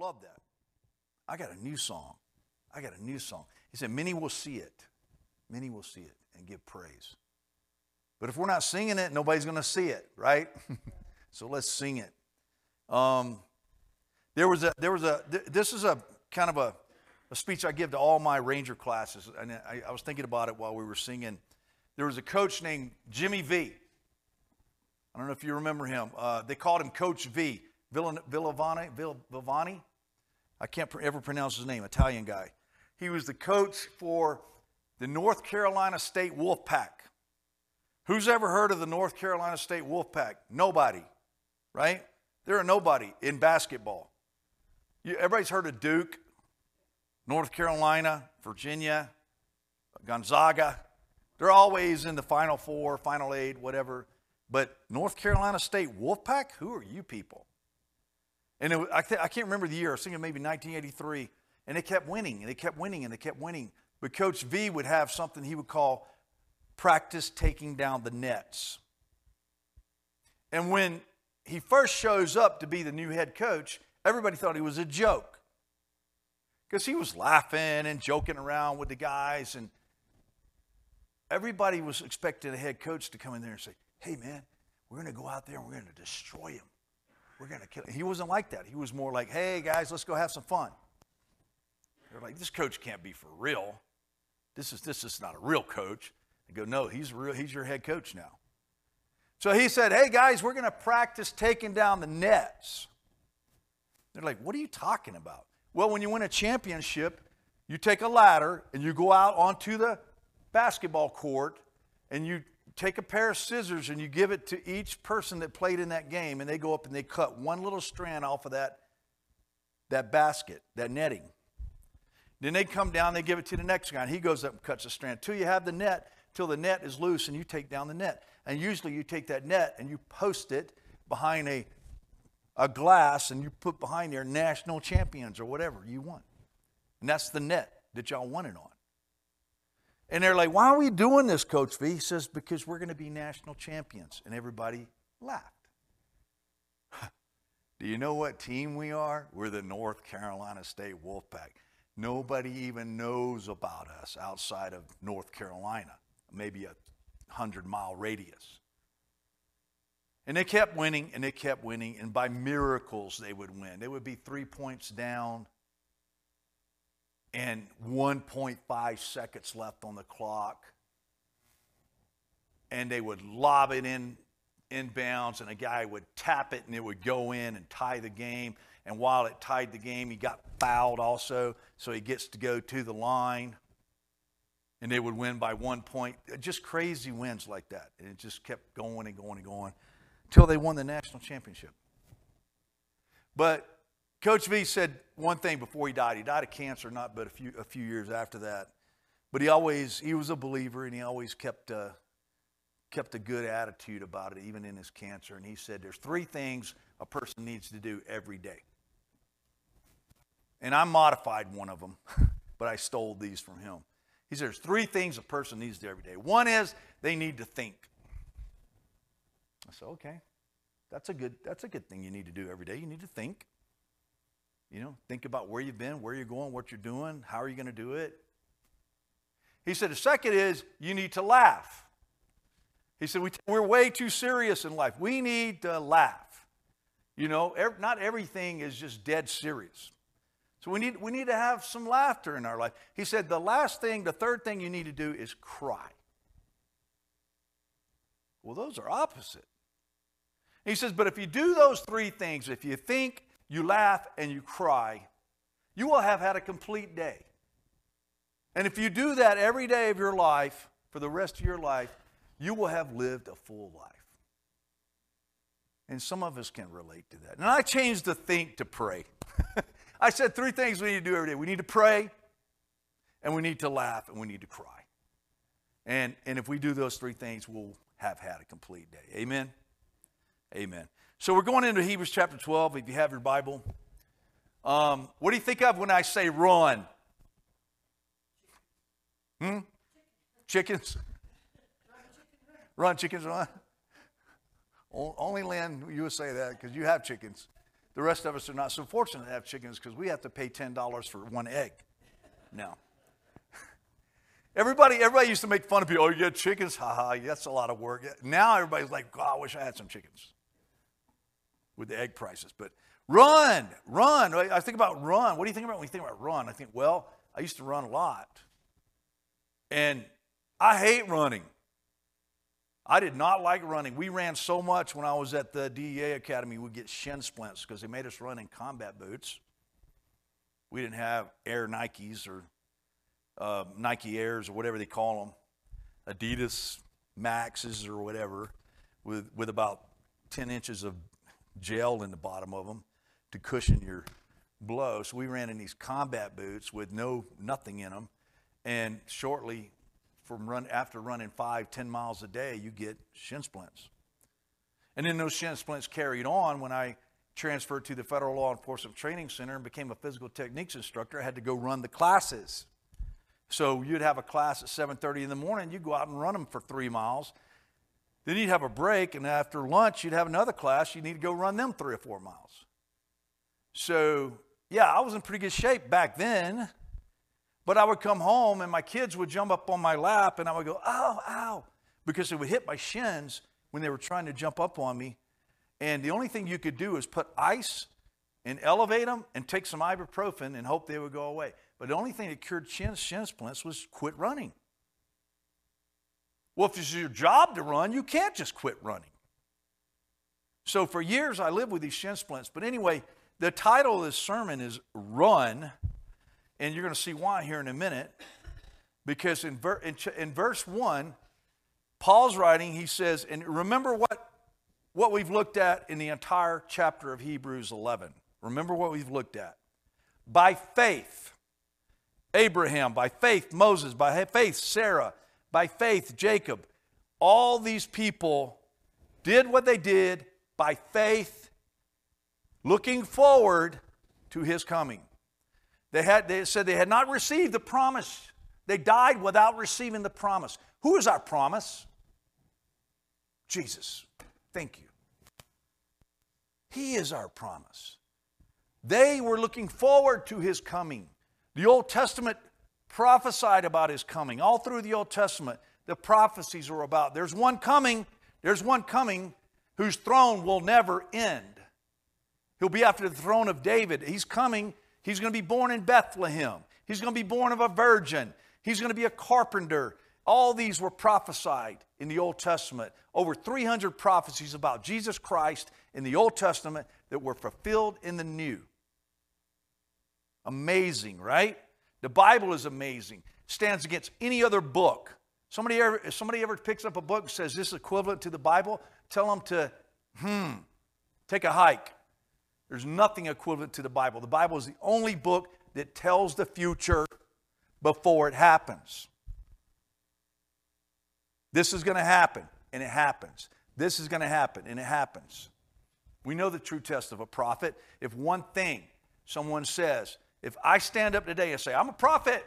love that. I got a new song. I got a new song. He said, many will see it. Many will see it and give praise. But if we're not singing it, nobody's going to see it, right? So let's sing it. This is a kind of a speech I give to all my Ranger classes. And I was thinking about it while we were singing. There was a coach named Jimmy V. I don't know if you remember him. They called him Coach V. Villavani. I can't ever pronounce his name, Italian guy. He was the coach for the North Carolina State Wolfpack. Who's ever heard of the North Carolina State Wolfpack? Nobody, right? They're a nobody in basketball. Everybody's heard of Duke, North Carolina, Virginia, Gonzaga. They're always in the Final Four, Final Eight, whatever. But North Carolina State Wolfpack? Who are you people? And I can't remember the year. I was thinking maybe 1983. And they kept winning, and they kept winning, and they kept winning. But Coach V would have something he would call practice taking down the nets. And when he first shows up to be the new head coach, everybody thought he was a joke. Because he was laughing and joking around with the guys. And everybody was expecting a head coach to come in there and say, hey, man, we're going to go out there and we're going to destroy him. We're going to kill him. He wasn't like that. He was more like, hey, guys, let's go have some fun. They're like, this coach can't be for real. This is not a real coach. They go, no, he's your head coach now. So he said, hey, guys, we're going to practice taking down the nets. They're like, what are you talking about? Well, when you win a championship, you take a ladder and you go out onto the basketball court and you take a pair of scissors and you give it to each person that played in that game, and they go up and they cut one little strand off of that basket, that netting. Then they come down, they give it to the next guy, and he goes up and cuts a strand. Till you have the net, till the net is loose, and you take down the net. And usually you take that net and you post it behind a glass, and you put behind there national champions or whatever you want. And that's the net that y'all won it on. And they're like, why are we doing this, Coach V? He says, because we're going to be national champions. And everybody laughed. Do you know what team we are? We're the North Carolina State Wolfpack. Nobody even knows about us outside of North Carolina, maybe a 100-mile radius. And they kept winning, and they kept winning, and by miracles they would win. They would be 3 points down and 1.5 seconds left on the clock. And they would lob it inbounds, and a guy would tap it, and it would go in and tie the game. And while it tied the game, he got fouled also, so he gets to go to the line. And they would win by 1 point. Just crazy wins like that. And it just kept going and going and going until they won the national championship. But Coach V said one thing before he died. He died of cancer, not but a few years after that. But he was a believer, and he always kept a good attitude about it, even in his cancer. And he said there's 3 things a person needs to do every day. And I modified one of them, but I stole these from him. He said there's 3 things a person needs to do every day. One is they need to think. I said, okay, that's a good thing you need to do every day. You need to think. Think about where you've been, where you're going, what you're doing, how are you going to do it. He said the second is you need to laugh. He said we're way too serious in life. We need to laugh. Not everything is just dead serious. So we need to have some laughter in our life. He said the third thing you need to do is cry. Well, those are opposite. He says, but if you do those 3 things, if you think, you laugh, and you cry, you will have had a complete day. And if you do that every day of your life, for the rest of your life, you will have lived a full life. And some of us can relate to that. And I changed the think to pray. I said 3 things we need to do every day. We need to pray, and we need to laugh, and we need to cry. And if we do those 3 things, we'll have had a complete day. Amen? Amen. So we're going into Hebrews chapter 12, if you have your Bible. What do you think of when I say run? Chickens? Run, chickens, run. Only Lynn, you would say that because you have chickens. The rest of us are not so fortunate to have chickens because we have to pay $10 for one egg now. Everybody used to make fun of people. Oh, you get chickens? Ha ha, that's a lot of work. Now everybody's like, God, I wish I had some chickens with the egg prices. But run. I think about run. What do you think about when you think about run? I think, well, I used to run a lot. And I hate running. I did not like running. We ran so much when I was at the DEA Academy, we'd get shin splints because they made us run in combat boots. We didn't have Air Nikes or Nike Airs or whatever they call them, Adidas Maxes or whatever, with about 10 inches of gel in the bottom of them to cushion your blow. So we ran in these combat boots with nothing in them, and shortly after running 5-10 miles a day, you get shin splints. And then those shin splints carried on when I transferred to the Federal Law Enforcement Training Center and became a physical techniques instructor. I had to go run the classes. So you'd have a class at 7:30 in the morning. You'd go out and run them for 3 miles. Then you'd have a break, and after lunch, you'd have another class. You need to go run them 3 or 4 miles. So, yeah, I was in pretty good shape back then. But I would come home, and my kids would jump up on my lap, and I would go, ow, ow, because it would hit my shins when they were trying to jump up on me. And the only thing you could do is put ice and elevate them and take some ibuprofen and hope they would go away. But the only thing that cured shin splints was quit running. Well, if it's your job to run, you can't just quit running. So for years, I lived with these shin splints. But anyway, the title of this sermon is Run. And you're going to see why here in a minute. Because in verse 1, Paul's writing, he says, and remember what we've looked at in the entire chapter of Hebrews 11. Remember what we've looked at. By faith, Abraham, by faith, Moses, by faith, Sarah, by faith, Jacob. All these people did what they did by faith, looking forward to his coming. They said they had not received the promise. They died without receiving the promise. Who is our promise? Jesus. Thank you. He is our promise. They were looking forward to his coming. The Old Testament prophesied about his coming. All through the Old Testament, the prophecies were about, there's one coming whose throne will never end. He'll be after the throne of David. He's coming. He's going to be born in Bethlehem. He's going to be born of a virgin. He's going to be a carpenter. All these were prophesied in the Old Testament. Over 300 prophecies about Jesus Christ in the Old Testament that were fulfilled in the New. Amazing, right? The Bible is amazing. Stands against any other book. If somebody ever picks up a book and says this is equivalent to the Bible, tell them to, take a hike. There's nothing equivalent to the Bible. The Bible is the only book that tells the future before it happens. This is going to happen, and it happens. This is going to happen, and it happens. We know the true test of a prophet. If one thing someone says, if I stand up today and say, I'm a prophet,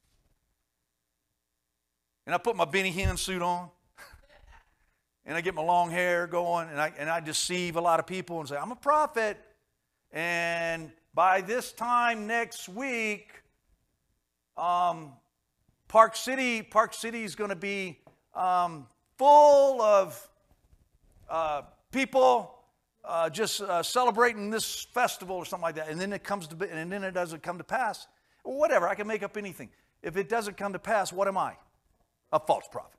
and I put my Benny Hinn suit on, and I get my long hair going, and I deceive a lot of people and say, I'm a prophet, and by this time next week, Park City is going to be full of people just celebrating this festival or something like that, and then it doesn't come to pass. Well, whatever, I can make up anything. If it doesn't come to pass, what am I? A false prophet.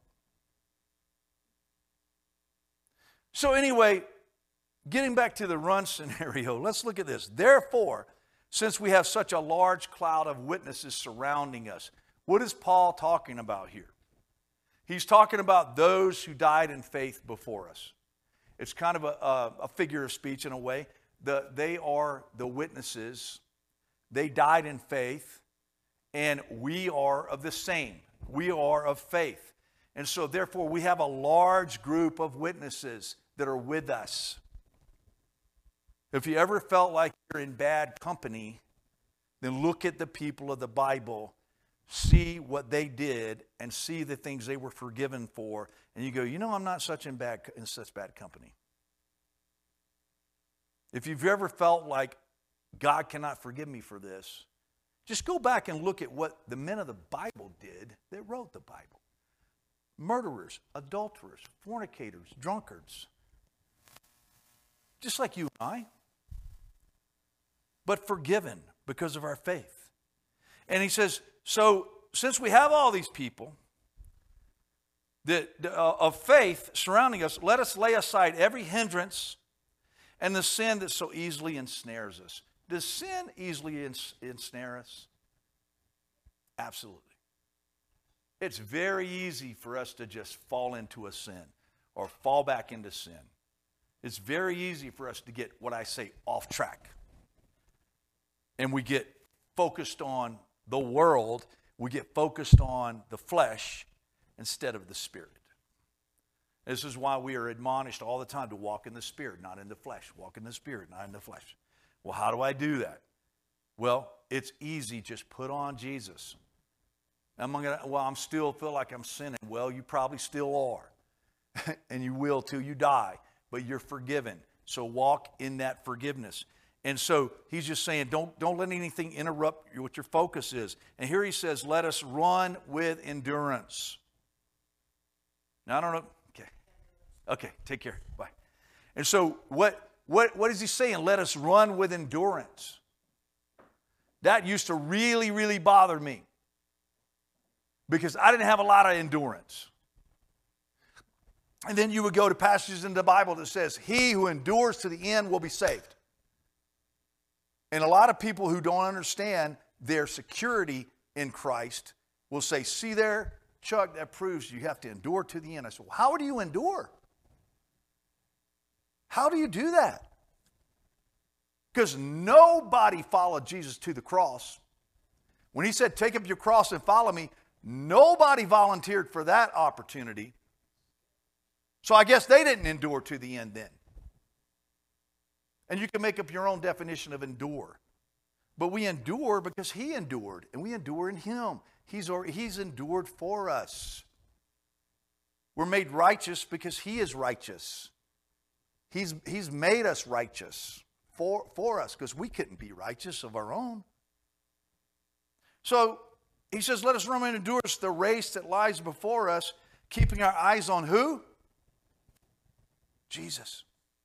So anyway, getting back to the run scenario, let's look at this. Therefore, since we have such a large cloud of witnesses surrounding us, what is Paul talking about here? He's talking about those who died in faith before us. It's kind of a figure of speech in a way. They are the witnesses. They died in faith, and we are of the same. We are of faith. And so therefore we have a large group of witnesses that are with us. If you ever felt like you're in bad company, then look at the people of the Bible, see what they did, and see the things they were forgiven for, and you go, I'm not in such bad company. If you've ever felt like God cannot forgive me for this, just go back and look at what the men of the Bible did that wrote the Bible. Murderers, adulterers, fornicators, drunkards. Just like you and I. But forgiven because of our faith. And he says, so since we have all these people of faith surrounding us, let us lay aside every hindrance and the sin that so easily ensnares us. Does sin easily ensnare us? Absolutely. It's very easy for us to just fall into a sin or fall back into sin. It's very easy for us to get, what I say, off track. And we get focused on the world. We get focused on the flesh instead of the Spirit. This is why we are admonished all the time to walk in the Spirit, not in the flesh. Walk in the Spirit, not in the flesh. Well, how do I do that? Well, it's easy. Just put on Jesus. I'm still feel like I'm sinning. Well, you probably still are. And you will till you die. But you're forgiven. So walk in that forgiveness. And so he's just saying, don't let anything interrupt what your focus is. And here he says, let us run with endurance. Now, I don't know. Okay, take care. Bye. And so what is he saying? Let us run with endurance. That used to really, really bother me. Because I didn't have a lot of endurance. And then you would go to passages in the Bible that says, he who endures to the end will be saved. And a lot of people who don't understand their security in Christ will say, see there, Chuck, that proves you have to endure to the end. I said, well, how do you endure? How do you do that? Because nobody followed Jesus to the cross. When he said, take up your cross and follow me, nobody volunteered for that opportunity. So I guess they didn't endure to the end then. And you can make up your own definition of endure. But we endure because he endured, and we endure in him. He's endured for us. We're made righteous because he is righteous. He's made us righteous for us because we couldn't be righteous of our own. So he says, let us run and endure the race that lies before us, keeping our eyes on who? Jesus.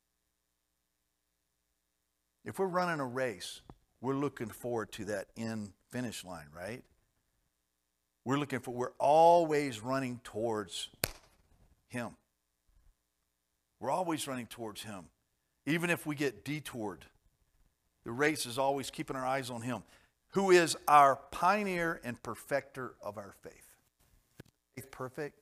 If we're running a race, we're looking forward to that end finish line, right? We're always running towards him. We're always running towards him. Even if we get detoured, the race is always keeping our eyes on him, who is our pioneer and perfecter of our faith. Is faith perfect?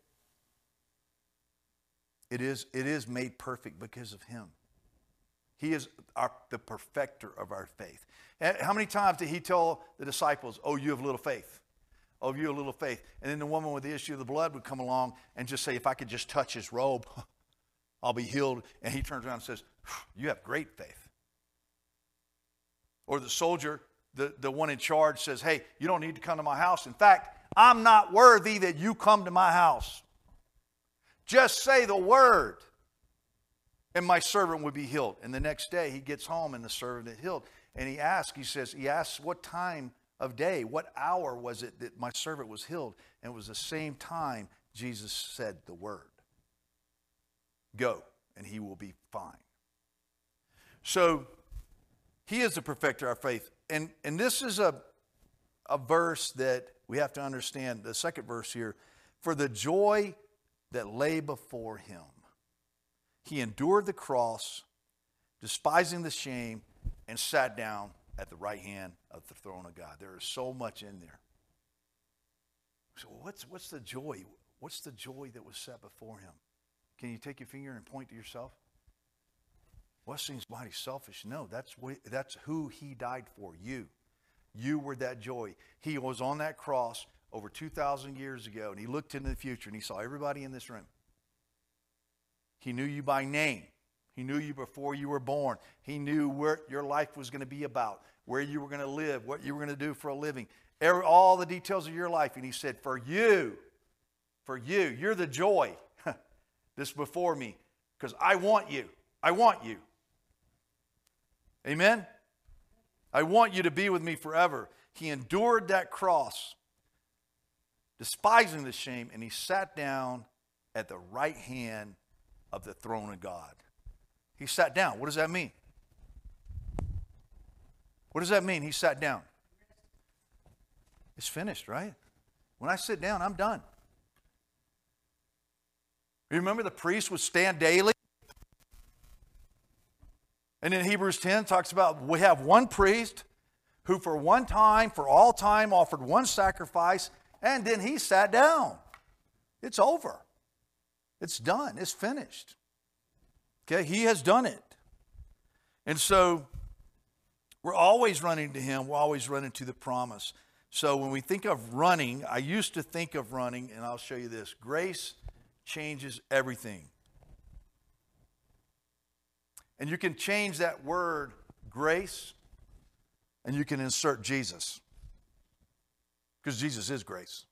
It is made perfect because of him. He is the perfecter of our faith. And how many times did he tell the disciples, oh, you have little faith? Oh, you have little faith. And then the woman with the issue of the blood would come along and just say, if I could just touch his robe, I'll be healed. And he turns around and says, you have great faith. Or the soldier, the one in charge says, hey, you don't need to come to my house. In fact, I'm not worthy that you come to my house. Just say the word, and my servant would be healed. And the next day he gets home and the servant is healed. And he asks what time of day, what hour was it that my servant was healed? And it was the same time Jesus said the word. Go, and he will be fine. So he is the perfecter of our faith. And this is a verse that we have to understand. The second verse here. For the joy that lay before him, he endured the cross, despising the shame, and sat down at the right hand of the throne of God. There is so much in there. So what's the joy? What's the joy that was set before him? Can you take your finger and point to yourself? Well, that seems mighty selfish. No, that's who he died for, you. You were that joy. He was on that cross over 2,000 years ago, and he looked into the future, and he saw everybody in this room. He knew you by name. He knew you before you were born. He knew what your life was going to be about, where you were going to live, what you were going to do for a living, all the details of your life. And he said, for you, you're the joy that's before me, because I want you. I want you. Amen? I want you to be with me forever. He endured that cross, despising the shame, and he sat down at the right hand of the throne of God. He sat down. What does that mean? What does that mean? He sat down. It's finished, right? When I sit down, I'm done. You remember the priest would stand daily? And in Hebrews 10 talks about we have one priest who for one time, for all time, offered one sacrifice, and then he sat down. It's over. It's done. It's finished. Okay, he has done it. And so we're always running to him. We're always running to the promise. So when we think of running, I used to think of running, and I'll show you this. Grace changes everything. And you can change that word grace, and you can insert Jesus. Because Jesus is grace.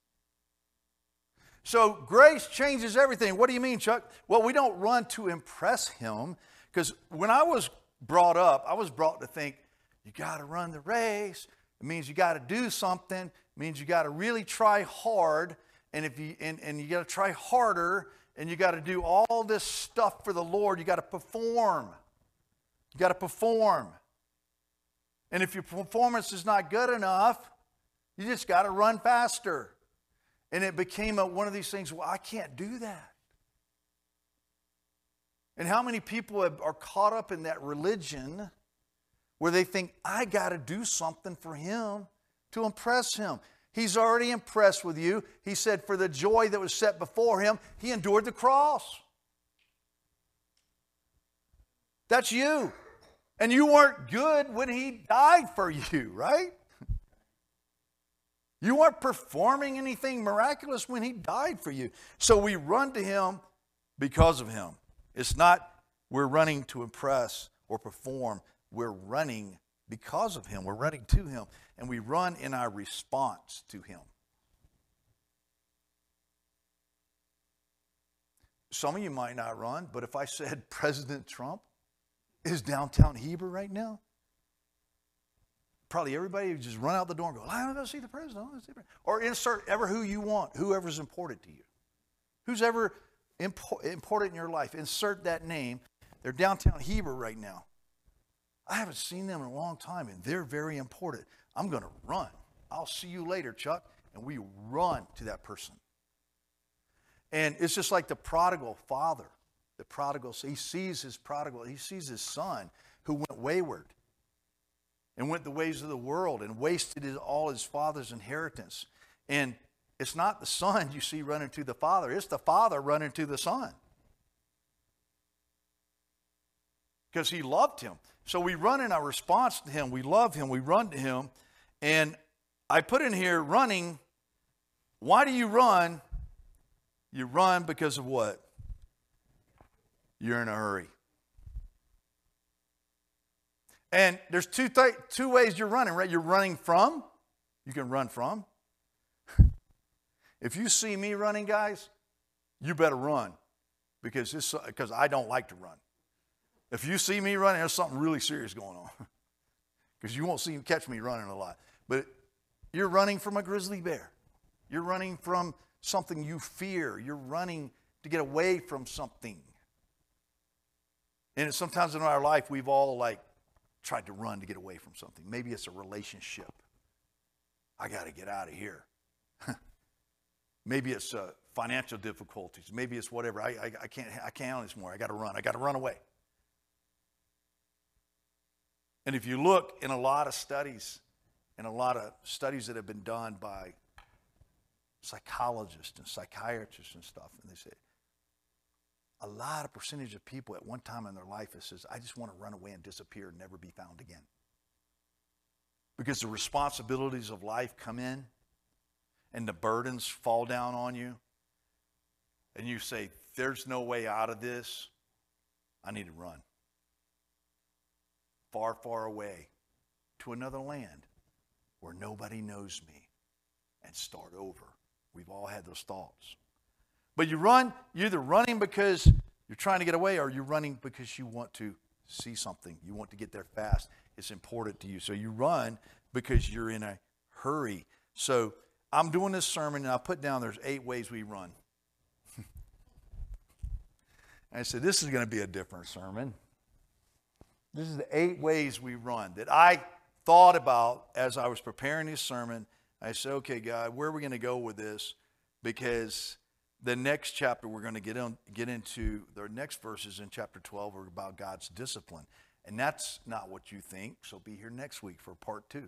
So grace changes everything. What do you mean, Chuck? Well, we don't run to impress him. Because when I was brought up, I was brought to think, you got to run the race. It means you got to do something. It means you got to really try hard. And if you and you got to try harder, and you got to do all this stuff for the Lord. You got to perform. You got to perform. And if your performance is not good enough, you just got to run faster. And it became one of these things, well, I can't do that. And how many people are caught up in that religion where they think, I got to do something for him to impress him. He's already impressed with you. He said for the joy that was set before him, he endured the cross. That's you. And you weren't good when he died for you, right? You weren't performing anything miraculous when he died for you. So we run to him because of him. It's not we're running to impress or perform. We're running because of him. We're running to him. And we run in our response to him. Some of you might not run, but if I said President Trump is downtown Heber right now, probably everybody would just run out the door and go, I want to go see the president. I want to see the president. Or insert ever who you want, whoever's important to you. Who's ever important in your life. Insert that name. They're downtown Heber right now. I haven't seen them in a long time, and they're very important. I'm going to run. I'll see you later, Chuck. And we run to that person. And it's just like the prodigal father. The prodigal, he sees his prodigal, he sees his son who went wayward and went the ways of the world and wasted all his father's inheritance. And it's not the son you see running to the father. It's the father running to the son. Because he loved him. So we run in our response to him. We love him. We run to him. And I put in here running. Why do you run? You run because of what? You're in a hurry. And there's two ways you're running, right? You're running from. You can run from. If you see me running, guys, you better run because I don't like to run. If you see me running, there's something really serious going on because you won't catch me running a lot. But you're running from a grizzly bear. You're running from something you fear. You're running to get away from something. And sometimes in our life, we've all tried to run to get away from something. Maybe it's a relationship. I got to get out of here. Maybe it's financial difficulties. Maybe it's whatever. I can't handle this more. I got to run. I got to run away. And if you look in a lot of studies that have been done by psychologists and psychiatrists and stuff, and they say a lot of percentage of people at one time in their life it says, I just want to run away and disappear and never be found again. Because the responsibilities of life come in and the burdens fall down on you. And you say, there's no way out of this. I need to run. Far, far away to another land where nobody knows me and start over. We've all had those thoughts. But you run, you're either running because you're trying to get away or you're running because you want to see something. You want to get there fast. It's important to you. So you run because you're in a hurry. So I'm doing this sermon, and I put down there's 8 ways we run. And I said, this is going to be a different sermon. This is the 8 ways we run that I thought about as I was preparing this sermon. I said, okay, God, where are we going to go with this? Because the next chapter we're going to get into, the next verses in chapter 12 are about God's discipline. And that's not what you think, so be here next week for part 2.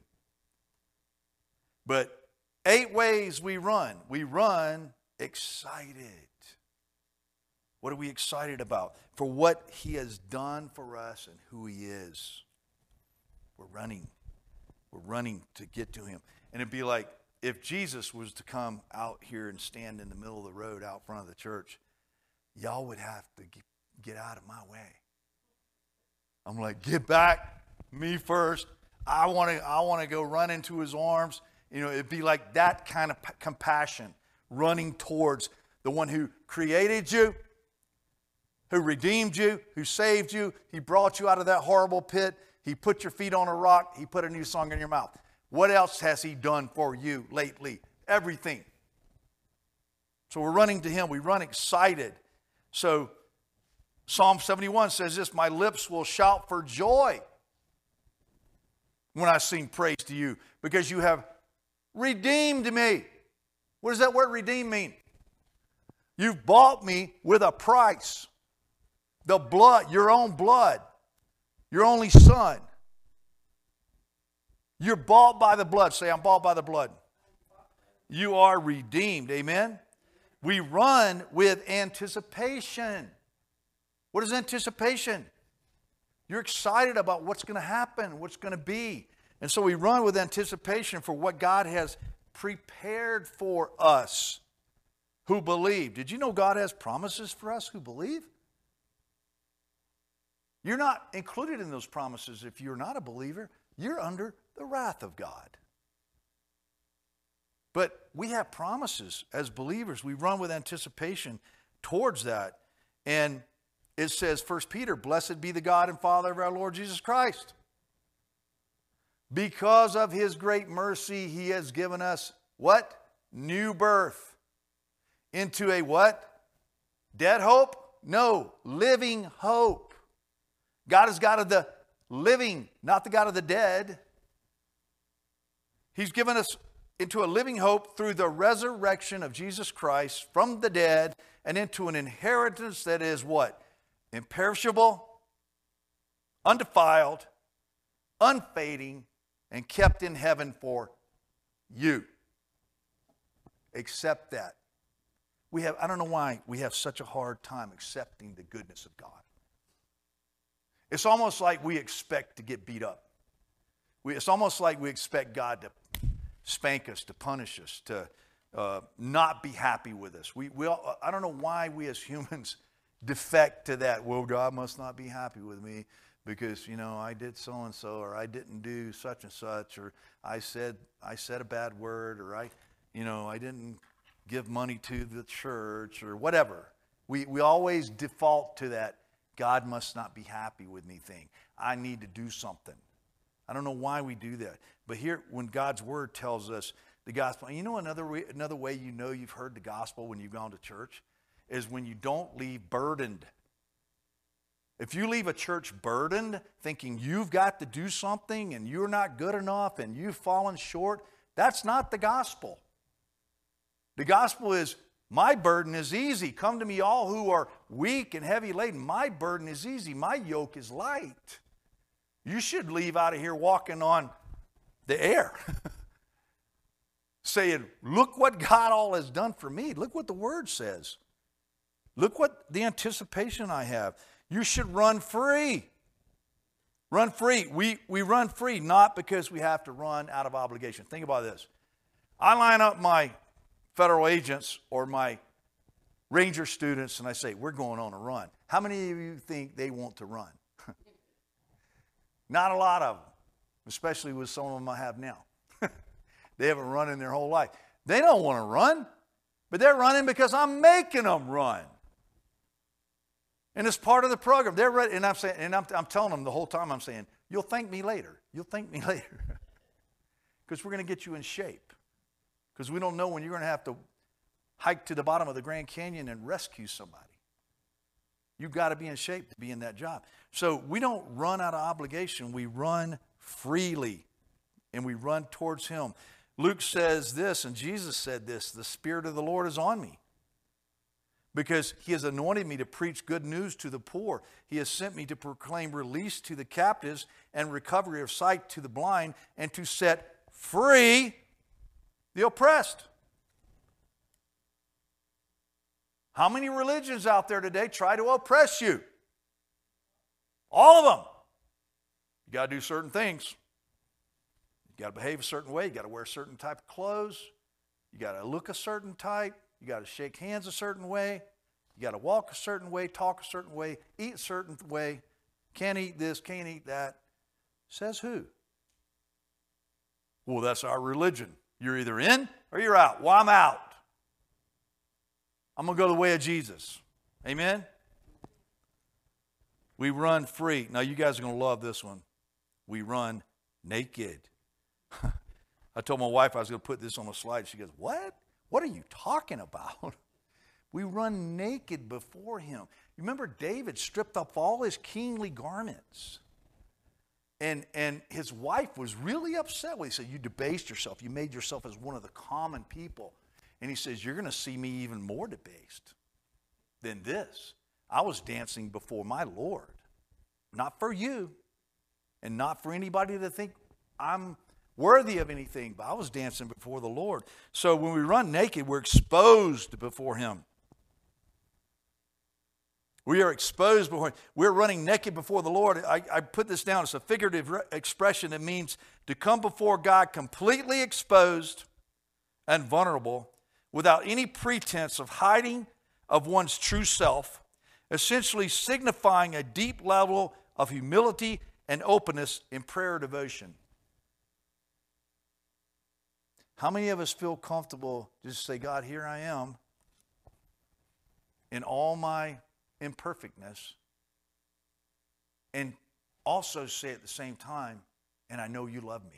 But 8 ways we run. We run excited. What are we excited about? For what he has done for us and who he is. We're running. We're running to get to him. And it'd be like if Jesus was to come out here and stand in the middle of the road out front of the church, y'all would have to get out of my way. I'm like, get back, me first. I want to go run into his arms. You know, it'd be like that kind of compassion, running towards the one who created you, who redeemed you, who saved you. He brought you out of that horrible pit. He put your feet on a rock. He put a new song in your mouth. What else has he done for you lately? Everything. So we're running to him. We run excited. So Psalm 71 says this, my lips will shout for joy when I sing praise to you, because you have redeemed me. What does that word redeem mean? You've bought me with a price. The blood, your own blood, your only son. You're bought by the blood. Say, I'm bought by the blood. You are redeemed. Amen? We run with anticipation. What is anticipation? You're excited about what's going to happen, what's going to be. And so we run with anticipation for what God has prepared for us who believe. Did you know God has promises for us who believe? You're not included in those promises if you're not a believer. You're under the wrath of God. But we have promises as believers. We run with anticipation towards that. And it says, 1 Peter, blessed be the God and Father of our Lord Jesus Christ. Because of his great mercy, he has given us what? New birth. Into a what? Dead hope? No, living hope. God is God of the living, not the God of the dead. He's given us into a living hope through the resurrection of Jesus Christ from the dead and into an inheritance that is what? Imperishable, undefiled, unfading, and kept in heaven for you. Accept that. I don't know why we have such a hard time accepting the goodness of God. It's almost like we expect to get beat up. It's almost like we expect God to spank us, to punish us, to not be happy with us. I don't know why we as humans defect to that. Well, God must not be happy with me because, I did so-and-so, or I didn't do such and such, or I said a bad word, or I didn't give money to the church, or whatever. We always default to that. God must not be happy with me thing. I need to do something. I don't know why we do that. But here, when God's word tells us the gospel, another way you know you've heard the gospel when you've gone to church is when you don't leave burdened. If you leave a church burdened, thinking you've got to do something and you're not good enough and you've fallen short, that's not the gospel. The gospel is, my burden is easy. Come to me all who are weak and heavy laden. My burden is easy. My yoke is light. You should leave out of here walking on the air. Saying, look what God all has done for me. Look what the word says. Look what the anticipation I have. You should run free. Run free. We run free not because we have to run out of obligation. Think about this. I line up my federal agents or my ranger students and I say, we're going on a run. How many of you think they want to run? Not a lot of them, especially with some of them I have now. They haven't run in their whole life. They don't want to run, but they're running because I'm making them run. And it's part of the program. They're ready, and I'm saying, and I'm telling them the whole time, I'm saying, you'll thank me later. You'll thank me later. Because we're going to get you in shape. Because we don't know when you're going to have to hike to the bottom of the Grand Canyon and rescue somebody. You've got to be in shape to be in that job. So we don't run out of obligation. We run freely, and we run towards Him. Luke says this, and Jesus said this, the Spirit of the Lord is on me, because He has anointed me to preach good news to the poor. He has sent me to proclaim release to the captives and recovery of sight to the blind, and to set free the oppressed. How many religions out there today try to oppress you? All of them. You got to do certain things. You got to behave a certain way. You got to wear a certain type of clothes. You got to look a certain type. You got to shake hands a certain way. You got to walk a certain way, talk a certain way, eat a certain way. Can't eat this, can't eat that. Says who? Well, that's our religion. You're either in or you're out. Well, I'm out. I'm going to go the way of Jesus. Amen? We run free. Now, you guys are going to love this one. We run naked. I told my wife I was going to put this on a slide. She goes, what? What are you talking about? We run naked before Him. You remember David stripped off all his kingly garments. And his wife was really upset. He said, you debased yourself. You made yourself as one of the common people. And he says, you're going to see me even more debased than this. I was dancing before my Lord. Not for you. And not for anybody to think I'm worthy of anything. But I was dancing before the Lord. So when we run naked, we're exposed before Him. We are exposed before Him. We're running naked before the Lord. I put this down. It's a figurative expression that means to come before God completely exposed and vulnerable, without any pretense of hiding of one's true self, essentially signifying a deep level of humility and openness in prayer devotion. How many of us feel comfortable just say, God, here I am in all my imperfectness, and also say at the same time, and I know you love me.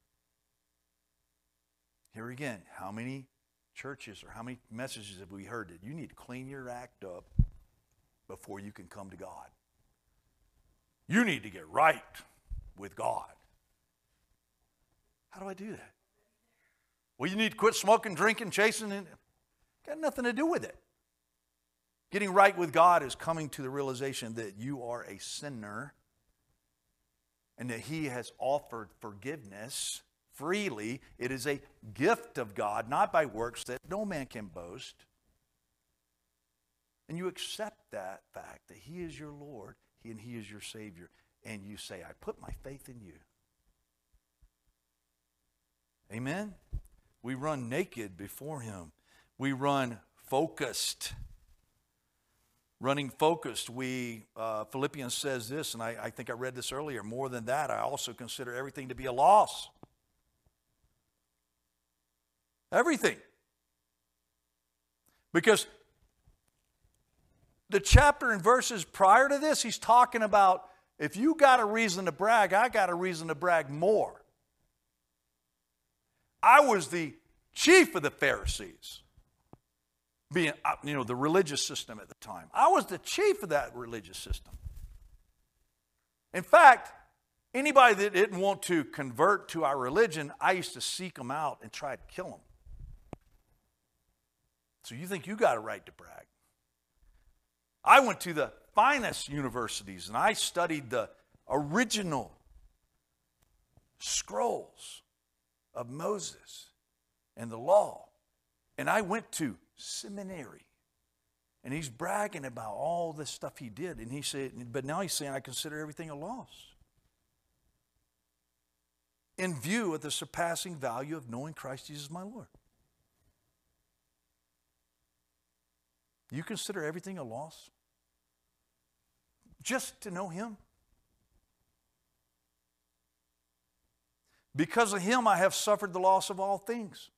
Here again, how many churches or how many messages have we heard that you need to clean your act up before you can come to God? You need to get right with God. How do I do that? Well, you need to quit smoking, drinking, chasing, and got nothing to do with it. Getting right with God is coming to the realization that you are a sinner and that He has offered forgiveness freely. It is a gift of God, not by works, that no man can boast. And you accept that fact that He is your Lord and He is your Savior. And you say, I put my faith in you. Amen? We run naked before Him. We run focused. Running focused. Philippians says this, and I think I read this earlier. More than that, I also consider everything to be a loss. Everything. Because the chapter and verses prior to this, he's talking about, if you got a reason to brag, I got a reason to brag more. I was the chief of the Pharisees, being, the religious system at the time. I was the chief of that religious system. In fact, anybody that didn't want to convert to our religion, I used to seek them out and try to kill them. So you think you got a right to brag? I went to the finest universities and I studied the original scrolls of Moses and the law. And I went to seminary. And he's bragging about all this stuff he did. And he said, but now he's saying, I consider everything a loss in view of the surpassing value of knowing Christ Jesus my Lord. You consider everything a loss just to know Him? Because of Him I have suffered the loss of all things,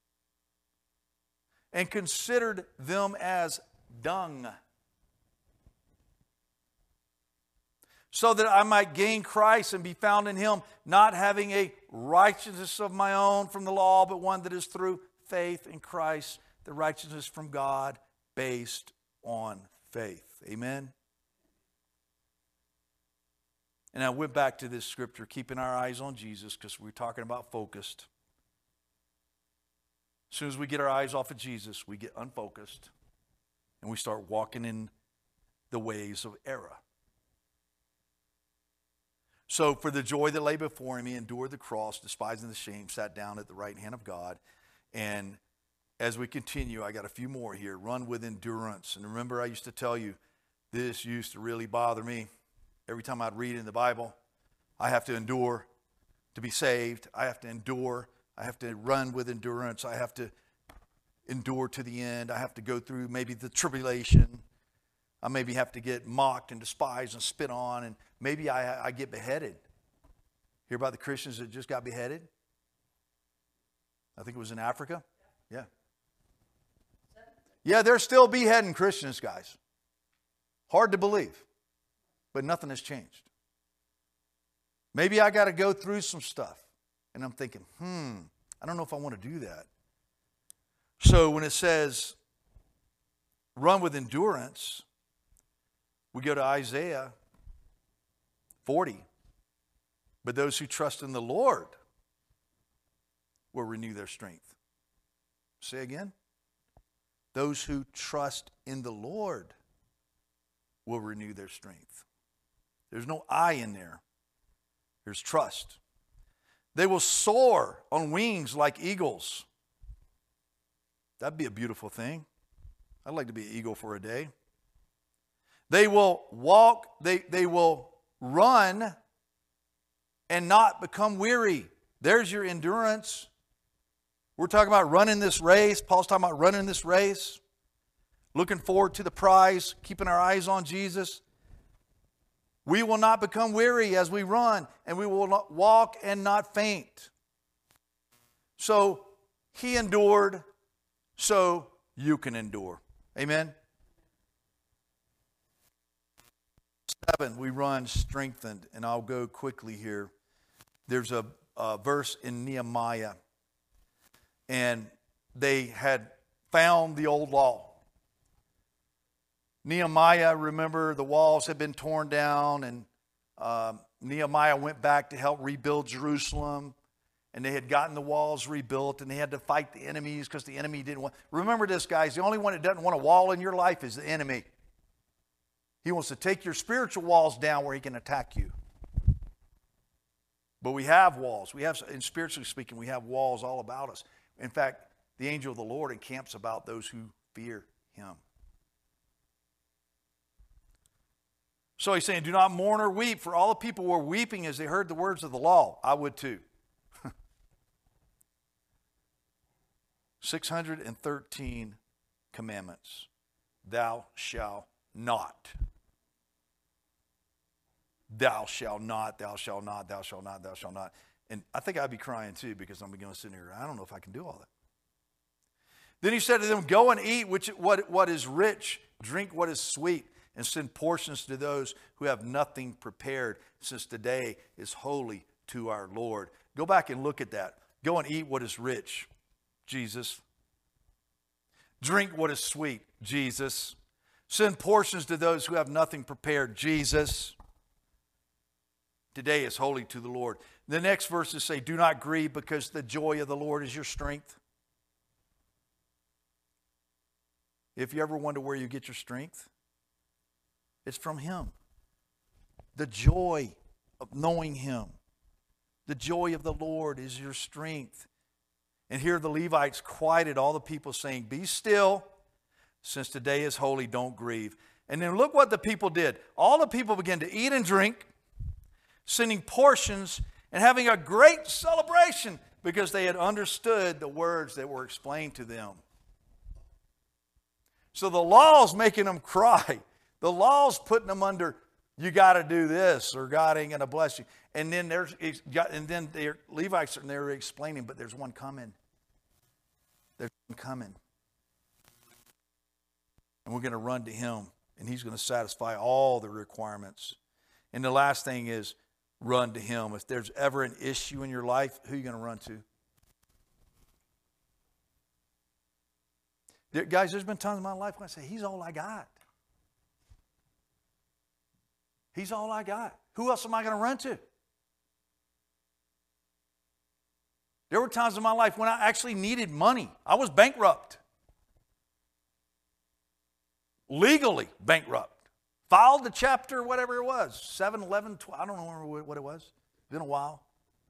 and considered them as dung, so that I might gain Christ and be found in him, not having a righteousness of my own from the law, but one that is through faith in Christ, the righteousness from God based on faith. Amen? And I went back to this scripture, keeping our eyes on Jesus, because we're talking about focused. As soon as we get our eyes off of Jesus, we get unfocused, and we start walking in the ways of error. So for the joy that lay before him, he endured the cross, despising the shame, sat down at the right hand of God. And as we continue, I got a few more here. Run with endurance. And remember, I used to tell you, this used to really bother me. Every time I'd read in the Bible, I have to endure to be saved. I have to endure. I have to run with endurance. I have to endure to the end. I have to go through maybe the tribulation. I maybe have to get mocked and despised and spit on, and maybe I get beheaded. Hear about the Christians that just got beheaded? I think it was in Africa. Yeah. Yeah, they're still beheading Christians, guys. Hard to believe, but nothing has changed. Maybe I got to go through some stuff, and I'm thinking, I don't know if I want to do that. So when it says, run with endurance, we go to Isaiah 40. But those who trust in the Lord will renew their strength. Say again. Those who trust in the Lord will renew their strength. There's no I in there. There's trust. They will soar on wings like eagles. That'd be a beautiful thing. I'd like to be an eagle for a day. They will walk, they will run and not become weary. There's your endurance. We're talking about running this race. Paul's talking about running this race. Looking forward to the prize, keeping our eyes on Jesus. We will not become weary as we run, and we will not walk and not faint. So he endured, so you can endure. Amen? 7, we run strengthened, and I'll go quickly here. There's a verse in Nehemiah, and they had found the old law. Nehemiah, remember, the walls had been torn down, and Nehemiah went back to help rebuild Jerusalem, and they had gotten the walls rebuilt, and they had to fight the enemies because the enemy didn't want. Remember this, guys, the only one that doesn't want a wall in your life is the enemy. He wants to take your spiritual walls down where he can attack you. But we have walls. We have, and spiritually speaking, we have walls all about us. In fact, the angel of the Lord encamps about those who fear him. So he's saying, do not mourn or weep, for all the people were weeping as they heard the words of the law. I would too. 613 commandments. Thou shalt not. Thou shalt not, thou shalt not, thou shalt not, thou shalt not. And I think I'd be crying too, because I'm going to sit here. I don't know if I can do all that. Then he said to them, go and eat what is rich, drink what is sweet, and send portions to those who have nothing prepared, since today is holy to our Lord. Go back and look at that. Go and eat what is rich, Jesus. Drink what is sweet, Jesus. Send portions to those who have nothing prepared, Jesus. Today is holy to the Lord. The next verses say, do not grieve, because the joy of the Lord is your strength. If you ever wonder where you get your strength, it's from him. The joy of knowing him. The joy of the Lord is your strength. And here the Levites quieted all the people, saying, be still, since today is holy, don't grieve. And then look what the people did. All the people began to eat and drink, sending portions and having a great celebration, because they had understood the words that were explained to them. So the law's making them cry. The law's putting them under, you got to do this, or God ain't going to bless you. And then the Levites are there explaining, but there's one coming. There's one coming. And we're going to run to him, and he's going to satisfy all the requirements. And the last thing is run to him. If there's ever an issue in your life, who are you going to run to? Guys, there's been times in my life when I say, he's all I got. He's all I got. Who else am I going to run to? There were times in my life when I actually needed money. I was bankrupt. Legally bankrupt. Filed the chapter, whatever it was, 7, 11, 12, I don't remember what it was. It's been a while.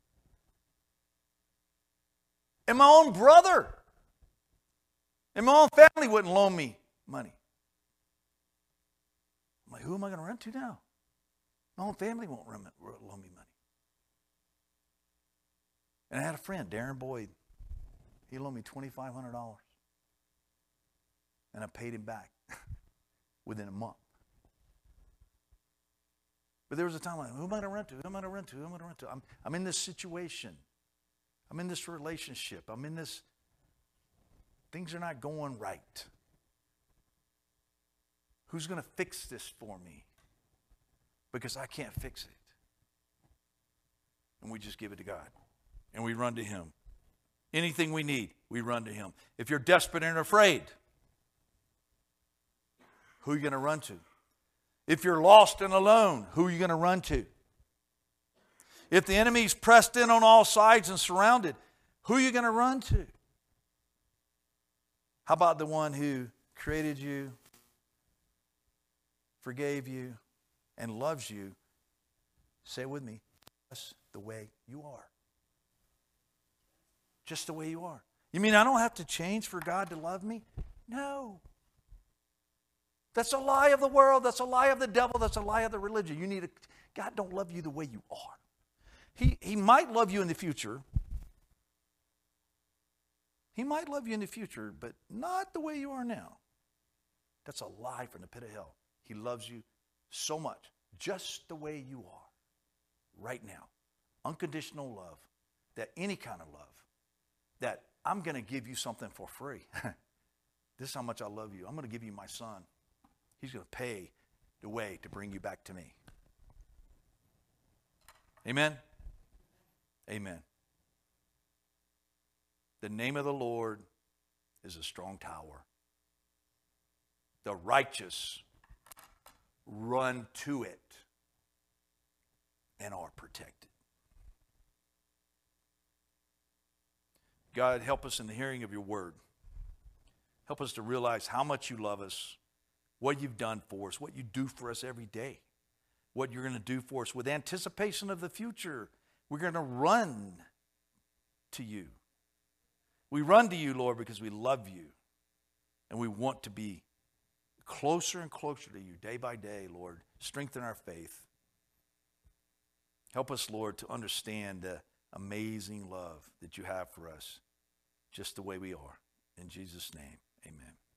And my own brother and my own family wouldn't loan me money. I'm like, who am I going to run to now? My own family won't loan me money. And I had a friend, Darren Boyd. He loaned me $2,500. And I paid him back within a month. But there was a time like, who am I going to run to? Who am I going to run to? Who am I going to run to? I'm in this situation. I'm in this relationship. I'm in this, things are not going right. Who's going to fix this for me? Because I can't fix it. And we just give it to God. And we run to him. Anything we need, we run to him. If you're desperate and afraid, who are you going to run to? If you're lost and alone, who are you going to run to? If the enemy's pressed in on all sides and surrounded, who are you going to run to? How about the one who created you, forgave you, and loves you? Say it with me. Just the way you are. Just the way you are. You mean I don't have to change for God to love me? No. That's a lie of the world. That's a lie of the devil. That's a lie of the religion. God don't love you the way you are. He might love you in the future. He might love you in the future, but not the way you are now. That's a lie from the pit of hell. He loves you so much, just the way you are, right now. Unconditional love, that any kind of love, that I'm going to give you something for free. This is how much I love you. I'm going to give you my son. He's going to pay the way to bring you back to me. Amen? Amen. The name of the Lord is a strong tower. The righteous run to it and are protected. God, help us in the hearing of your word. Help us to realize how much you love us, what you've done for us, what you do for us every day, what you're going to do for us with anticipation of the future. We're going to run to you. We run to you, Lord, because we love you, and we want to be closer and closer to you day by day, Lord. Strengthen our faith. Help us, Lord, to understand the amazing love that you have for us, just the way we are. In Jesus' name, amen.